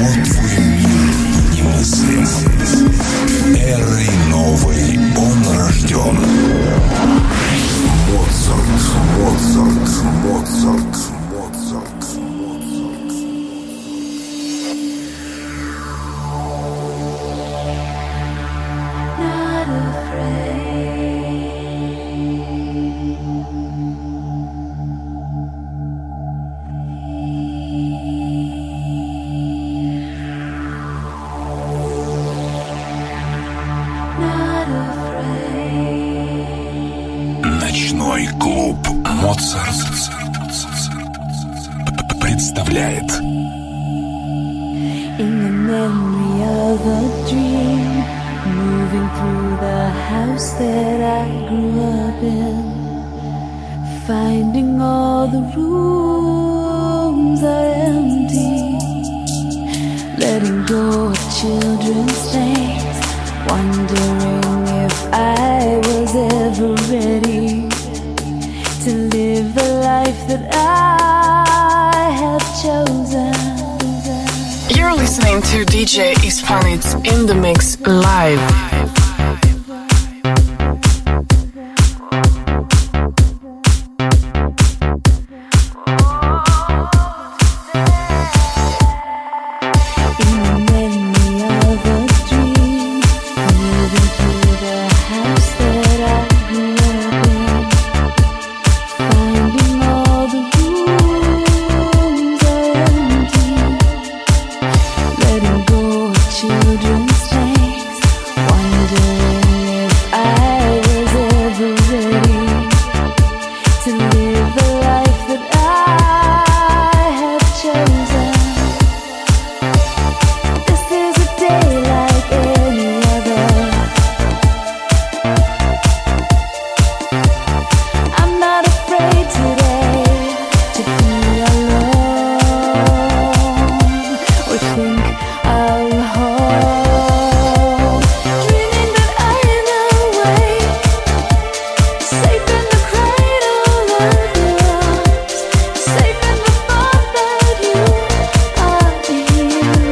Вот твой мир немыслим. Эрой новой он рожден. Моцарт, Моцарт, Моцарт, Моцарт. Not afraid. Not afraid. Ночной клуб Моцарт представляет. In the memory of a dream, moving through the house that I grew up in, finding all the rooms are empty, letting go of children's names, wondering if I was ever ready to live the life that I have chosen. You're listening to DJ Ispanitz in the mix live. Children's names, wondering if I was ever ready to live the life that I have chosen. This is a day like any other. I'm not afraid today to feel alone or think I'll hold. Dreaming that I am awake, safe in the cradle of your arms, safe in the thought that you are here.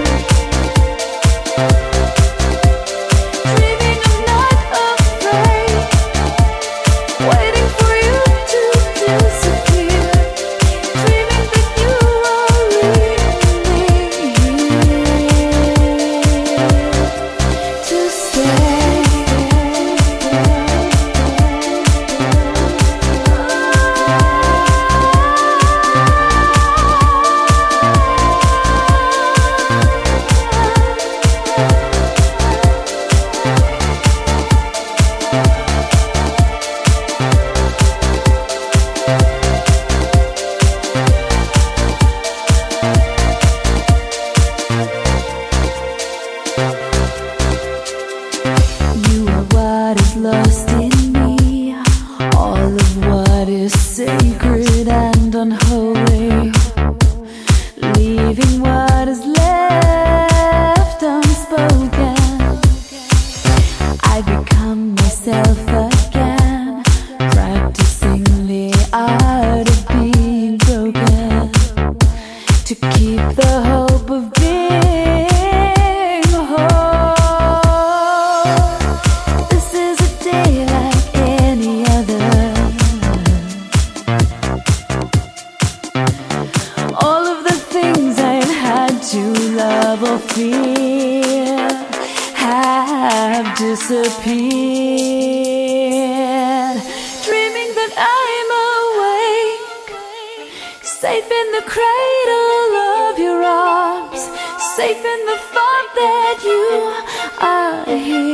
Dreaming I'm not afraid, waiting for you to disappear. Dreaming that you are really here to stay. You are what is lost in me, all of what is sacred and unholy, leaving what is left unspoken. I become myself again, practicing the art of being broken, to keep the hope of being whole. This is a day like any other. All of the things I had to love or fear have disappeared. Dreaming that I'm awake, safe in the cradle of your arms, safe in the thought that you are here.